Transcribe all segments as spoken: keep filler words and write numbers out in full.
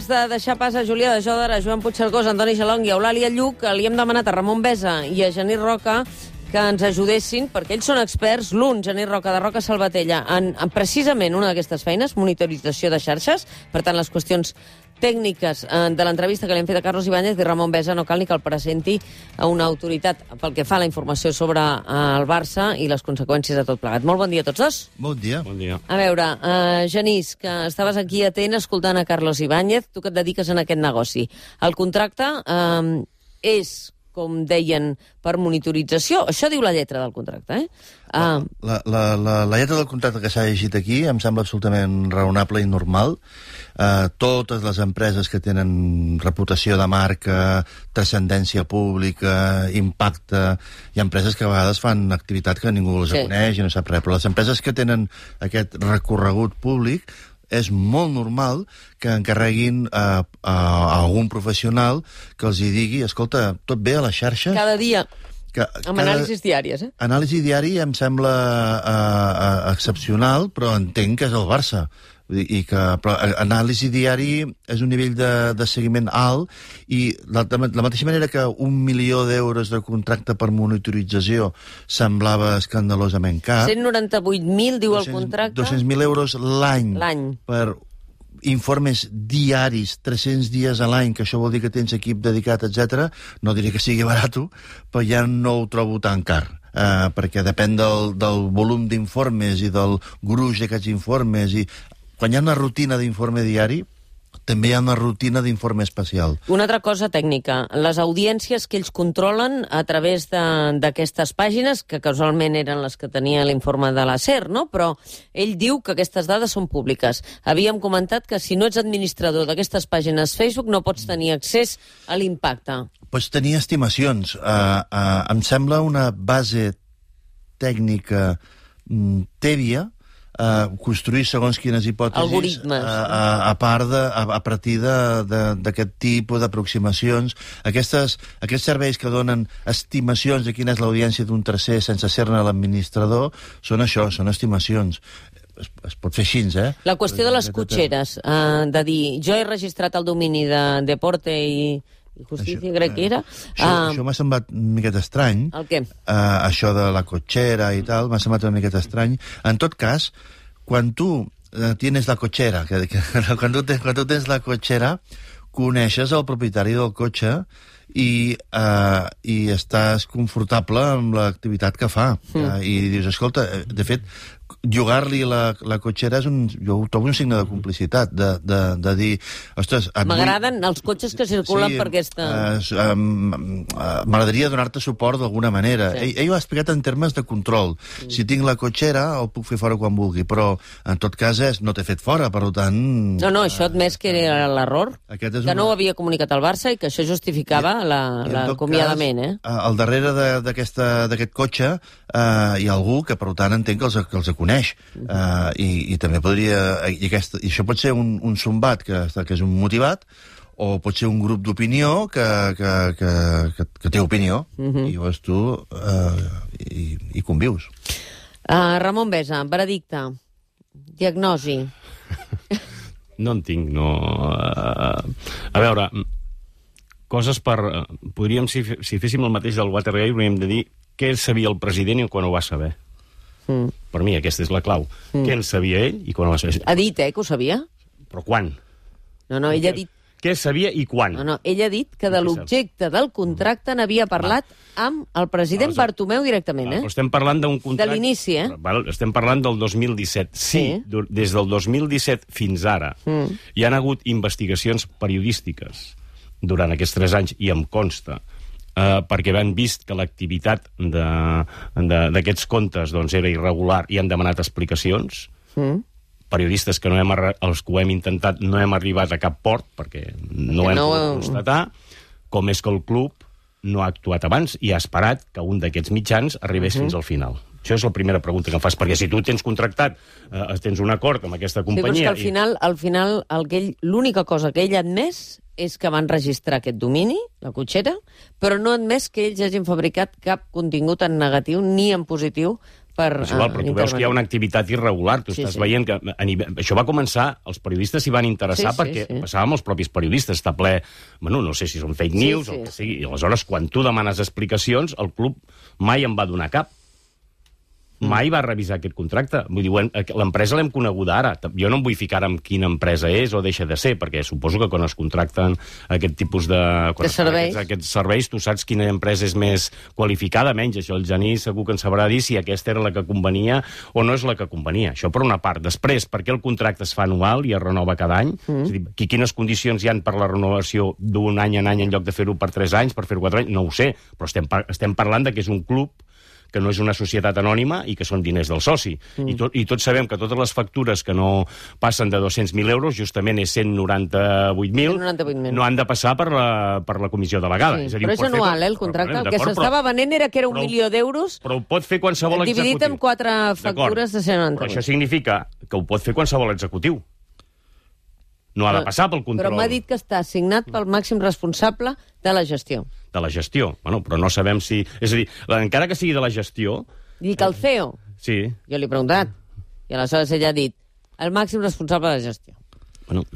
abans de deixar pas a Julià de Jòdar, a Joan Puigcercós, a Antoni Xalong i a Eulàlia Lluc, li hem demanat a Ramon Besa i a Genís Roca que ens ajudessin, perquè ells són experts, l'un, Genís Roca, de Roca Salvatella, en, en precisament una d'aquestes feines, monitorització de xarxes, per tant, les qüestions tècniques eh, de l'entrevista que li hem fet a Carlos Ibáñez, i Ramon Besa no cal ni que el presenti a una autoritat pel que fa a la informació sobre eh, el Barça i les conseqüències de tot plegat. Molt bon dia a tots dos. Bon dia. Bon dia. A veure, eh, Genís, que estaves aquí atent escoltant a Carlos Ibáñez, tu que et dediques en aquest negoci. El contracte eh, és, com deien, per monitorització. Això diu la lletra del contracte, eh? La, la, la, la, la lletra del contracte que s'ha llegit aquí em sembla absolutament raonable i normal. Uh, totes les empreses que tenen reputació de marca, transcendència pública, impacte, hi ha empreses que a vegades fan activitat que ningú les sí. coneix i no sap res, però les empreses que tenen aquest recorregut públic és molt normal que encarreguin a, a, a algun professional que els hi digui, escolta, tot bé a les xarxes? Cada dia, que, amb cada... anàlisis diàries, eh? Anàlisi diari em sembla uh, uh, excepcional, però entenc que és el Barça. I que, però anàlisi diari és un nivell de, de seguiment alt i la, de la mateixa manera que un milió d'euros de contracte per monitorització semblava escandalosament car. cent noranta-vuit mil, diu el contracte. dos-cents mil euros l'any L'any. per informes diaris, tres-cents dies a l'any, que això vol dir que tens equip dedicat, etcètera. No diré que sigui barat, però ja no ho trobo tan car. Uh, perquè depèn del, del volum d'informes i del gruix d'aquests informes i quan hi ha una rutina d'informe diari, també hi ha una rutina d'informe especial. Una altra cosa tècnica, les audiències que ells controlen a través d'aquestes pàgines, que casualment eren les que tenia l'informe de la SER, no? Però ell diu que aquestes dades són públiques. Havíem comentat que si no ets administrador d'aquestes pàgines Facebook no pots tenir accés a l'impacte. Pots tenir estimacions. Uh, uh, em sembla una base tècnica mm, tèbia, Uh, construir segons quines hipòtesis algoritmes a, a, a part de, a, a partir d'aquest tipus d'aproximacions. Aquestes, aquests serveis que donen estimacions de quina és l'audiència d'un tercer sense ser-ne l'administrador són això, són estimacions. Es, es pot fer així, eh? La qüestió de les cotxeres, uh, de dir, jo he registrat el domini de Deporte i Justícia, crec que era. Això, uh, això m'ha semblat una miqueta estrany. El què? Uh, això de la cotxera i tal, m'ha semblat una miqueta estrany. En tot cas, quan tu uh, tienes la cotxera, que, que, quan, tu tens, quan tu tens la cotxera, coneixes el propietari del cotxe i, uh, i estàs confortable amb l'activitat que fa. Mm. Uh, I dius, escolta, de fet, llogar-li la, la cotxera és un, jo ho trobo un signe de complicitat, de, de, de dir, ostres... M'agraden els cotxes que circulen sí, per aquesta... Uh, um, uh, M'agradaria donar-te suport d'alguna manera. Sí. Ell, ell ho ha explicat en termes de control. Mm. Si tinc la cotxera, el puc fer fora quan vulgui, però en tot cas és, no t'he fet fora, per tant... No, no, això admès que era l'error, que una... no ho havia comunicat al Barça i que això justificava l'acomiadament, eh? Al darrere d'aquest cotxe uh, hi ha algú que, per tant, entenc que els, que els coneix, uh, i, i també podria... I, aquesta, i això pot ser un, un zumbat, que, que és un motivat, o pot ser un grup d'opinió que, que, que, que, que té opinió, uh -huh. i llavors tu uh, i, i convius. Uh, Ramon Besa, veredicte, diagnosi. No en tinc, no... Uh, a veure, coses per... Podríem, si, si féssim el mateix del Watergate, hauríem de dir què sabia el president i quan ho va saber. Mm. Per mi aquesta és la clau. Mm. Què en sabia ell i quan ho va saber? Ha dit, eh, que ho sabia? Però quan? No, no, ell ha dit... Què sabia i quan? No, no, ell ha dit que de l'objecte del contracte n'havia parlat va. amb el president va, Bartomeu directament, eh? Va, estem parlant d'un contracte... De l'inici, eh? Va, estem parlant del dos mil disset. Sí, sí. Des del dos mil disset fins ara mm. hi han hagut investigacions periodístiques durant aquests tres anys, i em consta, Uh, perquè han vist que l'activitat d'aquests comptes doncs, era irregular i han demanat explicacions. Mm. Periodistes que no hem, els que ho hem intentat no hem arribat a cap port, perquè no ho hem no... pogut constatar, com és que el club no ha actuat abans i ha esperat que un d'aquests mitjans arribés mm-hmm. fins al final. Això és la primera pregunta que em fas, perquè si tu tens contractat, eh, tens un acord amb aquesta companyia... Sí, però és que al final, i... al final el que ell, l'única cosa que ell ha admès és que van registrar aquest domini, la cotxera, però no ha admès que ells hagin fabricat cap contingut en negatiu ni en positiu per és igual, però tu veus que hi ha una activitat irregular. Tu sí, estàs sí. veient que... A nivell, això va començar, els periodistes s'hi van interessar sí, perquè sí, sí. passava amb els propis periodistes. Està ple, bueno, no sé si són fake news sí, sí. o el que sigui. I aleshores, quan tu demanes explicacions, el club mai en va donar cap. Mai va revisar aquest contracte. Vull dir, l'empresa l'hem coneguda ara. Jo no em vull ficar en quina empresa és o deixa de ser, perquè suposo que quan es contracten aquest tipus de... de serveis. Aquests, aquests serveis, tu saps quina empresa és més qualificada, menys. Això el Genís segur que en sabrà dir si aquesta era la que convenia o no és la que convenia. Això per una part. Després, per què el contracte es fa anual i es renova cada any? Mm. És a dir, quines condicions hi han per la renovació d'un any en any en lloc de fer-ho per tres anys, per fer-ho quatre anys? No ho sé, però estem, estem parlant de que és un club que no és una societat anònima i que són diners del soci. Mm. I, tot, I tots sabem que totes les factures que no passen de dos-cents mil euros, justament és cent noranta-vuit mil, no han de passar per la, per la comissió delegada. Sí, és a dir, però és anual, eh, el contracte. El que s'estava venent era que era un però, milió d'euros però ho pot fer qualsevol executiu. Dividit en quatre factures de cent noranta-vuit. Però això significa que ho pot fer qualsevol executiu. No ha de passar pel control. Però m'ha dit que està assignat pel màxim responsable de la gestió. De la gestió. Bueno, però no sabem si... És a dir, encara que sigui de la gestió... Dic el C E O. Sí. Jo li he preguntat. I aleshores ella ha dit el màxim responsable de la gestió. Bueno...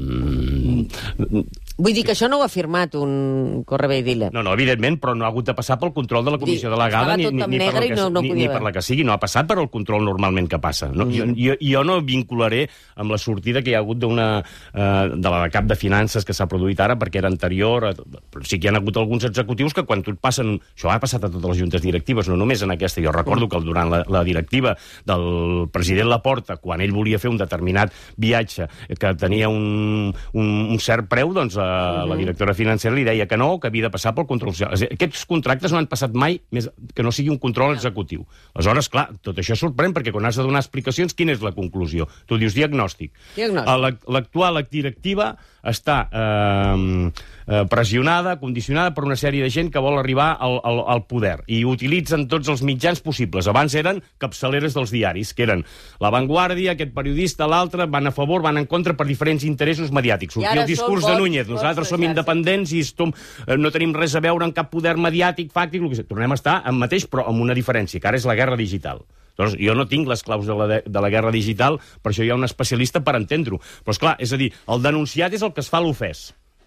Mm... Vull dir que això no ho ha firmat un correvei dealer. No, no, evidentment, però no ha hagut de passar pel control de la comissió delegada ni, ni, ni, per la que, no, no ni, ni per la que sigui. No ha passat per el control normalment que passa. No? Mm. Jo, jo, jo no vincularé amb la sortida que hi ha hagut d'una eh, de la cap de finances que s'ha produït ara, perquè era anterior. A, però sí que hi ha hagut alguns executius que quan tu et passen... Això ha passat a totes les juntes directives, no només en aquesta. Jo recordo que durant la, la directiva del president Laporta, quan ell volia fer un determinat viatge que tenia un, un, un cert preu, doncs a la directora financera li deia que no, que havia de passar pel control social. Aquests contractes no han passat mai més que no sigui un control executiu. Aleshores, clar, tot això sorprèn, perquè quan has de donar explicacions, quina és la conclusió? Tu dius diagnòstic. Diagnòstic. L'actual directiva està eh, pressionada, condicionada per una sèrie de gent que vol arribar al, al, al poder i utilitzen tots els mitjans possibles. Abans eren capçaleres dels diaris, que eren La Vanguardia, aquest periodista, l'altre, van a favor, van en contra per diferents interessos mediàtics. Sortia el discurs de Núñez, nosaltres som independents i estom, no tenim res a veure amb cap poder mediàtic, fàctic, el que sé. Tornem a estar en mateix, però amb una diferència, que ara és la guerra digital. Doncs jo no tinc les claus de la, de, de la guerra digital, per això hi ha un especialista per entendre-ho. Però, esclar, és a dir, el denunciat és el que es fa l'ofès.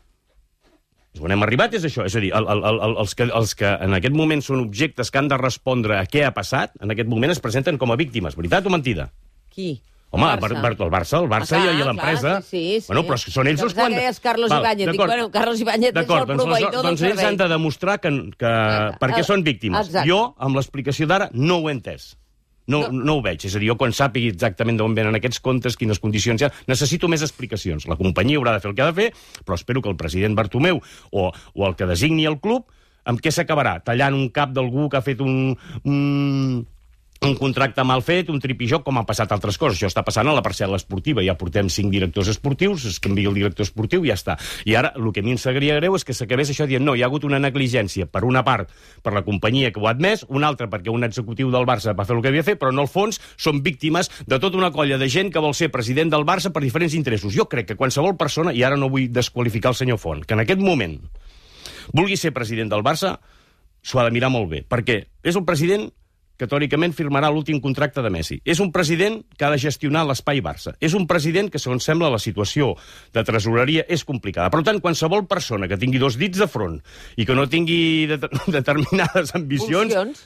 On hem arribat és això, és a dir, el, el, el, els, que, els que en aquest moment són objectes que han de respondre a què ha passat, en aquest moment es presenten com a víctimes. Veritat o mentida? Qui? Home, el Barça, el Barça, el Barça ah, i l'empresa. Sí, sí, sí. Bueno, però són ells els quan... Que és Carlos Ibáñez. Dic, bueno, Carlos Ibáñez és el proveïdor doncs, doncs ells han de demostrar que, que, per què són víctimes. Exacte. Jo, amb l'explicació d'ara, no ho he entès. No, no. no ho veig. És a dir, jo quan sàpigui exactament d'on venen aquests comptes, quines condicions hi ha, necessito més explicacions. La companyia haurà de fer el que ha de fer, però espero que el president Bartomeu o, o el que designi el club, amb què s'acabarà? Tallant un cap d'algú que ha fet un... un un contracte mal fet, un tripijoc, com ha passat altres coses. Això està passant a la parcel·la esportiva. Ja portem cinc directors esportius, es canvia el director esportiu i ja està. I ara, el que a mi em sabria greu és que s'acabés això dient no, hi ha hagut una negligència, per una part, per la companyia que ho ha admès, una altra perquè un executiu del Barça va fer el que havia de fer, però en el fons són víctimes de tota una colla de gent que vol ser president del Barça per diferents interessos. Jo crec que qualsevol persona, i ara no vull desqualificar el senyor Font, que en aquest moment vulgui ser president del Barça, s'ho ha de mirar molt bé, perquè és el president que teòricament firmarà l'últim contracte de Messi. És un president que ha de gestionar l'espai Barça. És un president que, segons sembla, la situació de tresoreria és complicada. Per tant, qualsevol persona que tingui dos dits de front i que no tingui de determinades ambicions... Funcions.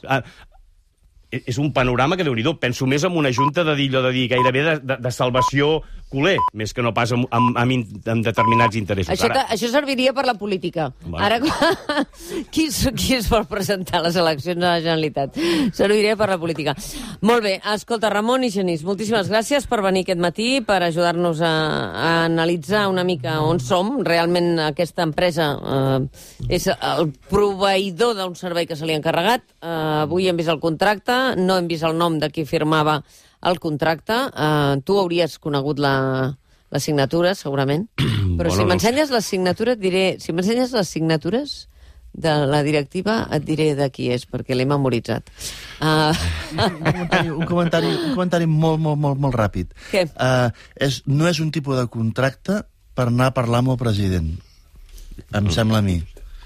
És un panorama que, déu-n'hi-do, penso més en una junta de dir, de dir gairebé de, de, de salvació culer, més que no pas amb, amb, amb, amb determinats interessos. Això, Ara... que, això serviria per la política. Bueno. Ara, qui, qui es vol presentar a les eleccions a la Generalitat? Serviria per la política. Molt bé, escolta, Ramon i Genís, moltíssimes gràcies per venir aquest matí, per ajudar-nos a, a analitzar una mica on som. Realment aquesta empresa eh, és el proveïdor d'un servei que se li ha encarregat. Eh, avui hem vist el contracte, no hem vist el nom de qui firmava el contracte. Uh, tu hauries conegut la, la signatura, segurament. Però bueno, si m'ensenyes les signatures, et diré... Si m'ensenyes les signatures de la directiva, et diré de qui és, perquè l'he memoritzat. Uh... un, comentari, un, comentari, un comentari molt, molt, molt, molt ràpid. Què? Uh, és, no és un tipus de contracte per anar a parlar amb el president. Em mm. sembla a mi.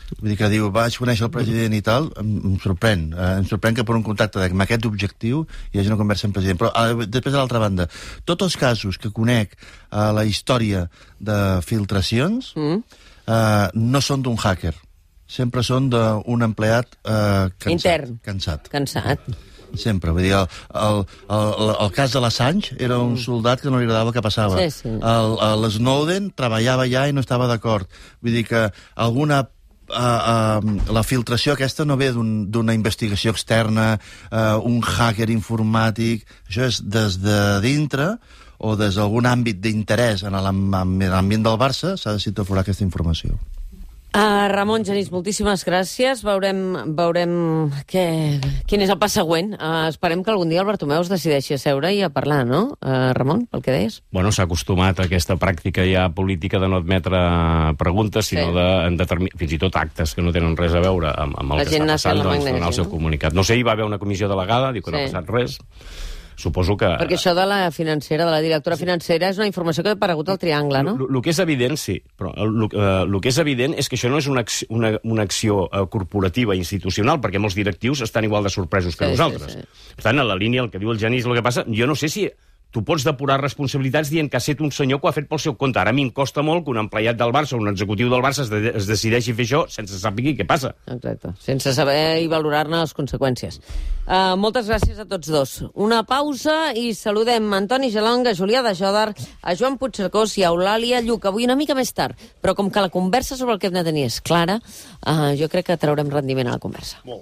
Vull dir que diu, vaig conèixer el president i tal, em, em sorprèn. Eh, em sorprèn que per un contacte amb aquest objectiu hi hagi una conversa amb el president. Però eh, després, de l'altra banda, tots els casos que conec a la història de filtracions mm. eh, no són d'un hacker. Sempre són d'un empleat eh, cansat. Intern. Cansat. Cansat. Sempre, vull dir, el, el, el, el cas de l'Assange era un soldat que no li agradava el que passava. Sí, sí. El, el Snowden treballava allà i no estava d'acord. Vull dir que alguna... Uh, uh, la filtració aquesta no ve d'una un, investigació externa, uh, un hacker informàtic... Això és des de dintre o des d'algun àmbit d'interès en l'àmbit del Barça s'ha decidit aflorar aquesta informació. Uh, Ramon Genís, moltíssimes gràcies. Veurem, veurem què, quin és el pas següent. Uh, esperem que algun dia el Bartomeu es decideixi a seure i a parlar, no, uh, Ramon, pel que deies? Bueno, s'ha acostumat a aquesta pràctica ja política de no admetre preguntes, sinó sí. de, en determin... fins i tot actes que no tenen res a veure amb, amb el la que està passant, doncs, magnèsia, donar el seu no? comunicat. No sé, hi va haver una comissió delegada, diu que sí. no ha passat res. Suposo que... Perquè això de la financera, de la directora financera, és una informació que ha aparegut al Triangle, no? El que és evident, sí, però el uh, que és evident és que això no és una, acció, una, una acció uh, corporativa, institucional, perquè molts directius estan igual de sorpresos que sí, nosaltres. Sí, sí. Per tant, a la línia, el que diu el Genís, el que passa, jo no sé si... Tu pots depurar responsabilitats dient que ha estat un senyor que ho ha fet pel seu compte. Ara a mi em costa molt que un empleat del Barça o un executiu del Barça es, de es decideixi fer això sense saber què passa. Exacte, sense saber i valorar-ne les conseqüències. Uh, moltes gràcies a tots dos. Una pausa i saludem a Antoni Gelonga, a Julià de Jòdar, a Joan Puigcercós i a Eulàlia Lluc. Avui una mica més tard, però com que la conversa sobre el que hem de tenir és clara, uh, jo crec que traurem rendiment a la conversa. Molt.